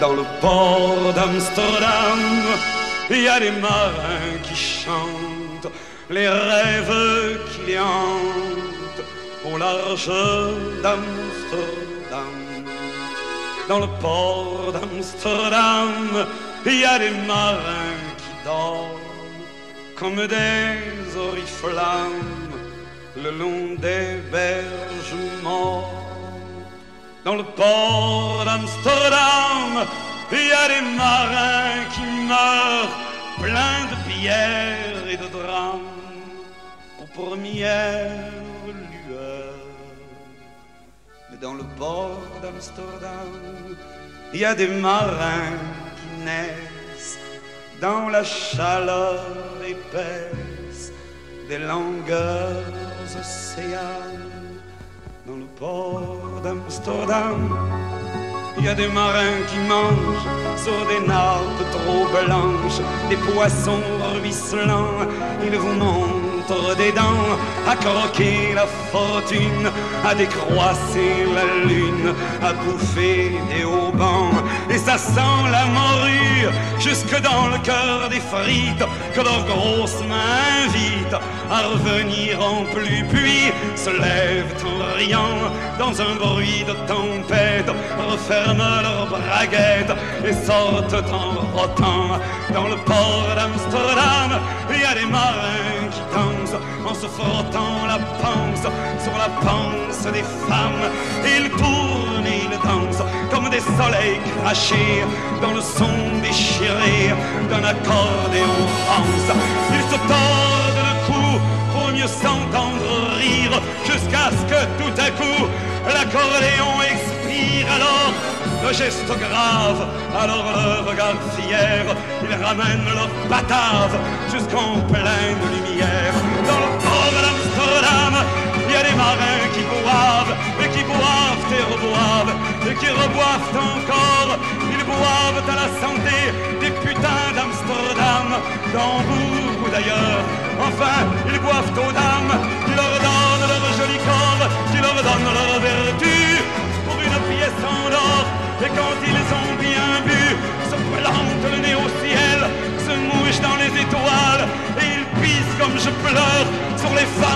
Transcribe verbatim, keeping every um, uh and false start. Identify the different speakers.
Speaker 1: Dans le port d'Amsterdam, il y a des marins qui chantent les rêves qui les hantent au large d'Amsterdam. Dans le port d'Amsterdam, il y a des marins qui dorment comme des oriflammes le long des berges mortes. Dans le port d'Amsterdam, il y a des marins qui meurent pleins de bière et de drames aux premières lueurs. Mais dans le port d'Amsterdam, il y a des marins qui naissent dans la chaleur épaisse des longueurs océanes. Dans le port d'Amsterdam, il y a des marins qui mangent sur des nappes trop blanches des poissons ruisselants. Ils vous montrent des dents à croquer la fortune, à décroisser la lune, à bouffer des haubans. Et ça sent la morue jusque dans le cœur des frites que leurs grosses mains invitent à revenir en pluie. Puis se lèvent en riant dans un bruit de tempête, referment leurs braguettes et sortent en rotant. Dans le port d'Amsterdam, il y a des marins qui dansent en se frottant la panse sur la panse des femmes. Ils tournent et ils dansent comme des soleils crachés dans le son déchiré d'un accordéon rance. Ils se tordent le cou pour mieux s'entendre rire, jusqu'à ce que tout à coup l'accordéon expire. Alors le geste grave, alors le regard fier, ils ramènent leur batave jusqu'en pleine lumière. Dans le port d'Amsterdam, il y a des marins qui boivent et qui boivent et reboivent et qui reboivent encore. Ils boivent à la santé des putains d'Amsterdam, d'Hambourg ou d'ailleurs. Enfin, ils boivent aux dames qui leur donnent leur joli corps, qui leur donnent leur vertu pour une pièce en or. Et quand ils ont bien bu, se plantent le nez au ciel, se mouchent dans les étoiles et ils pissent comme je pleure sur les femmes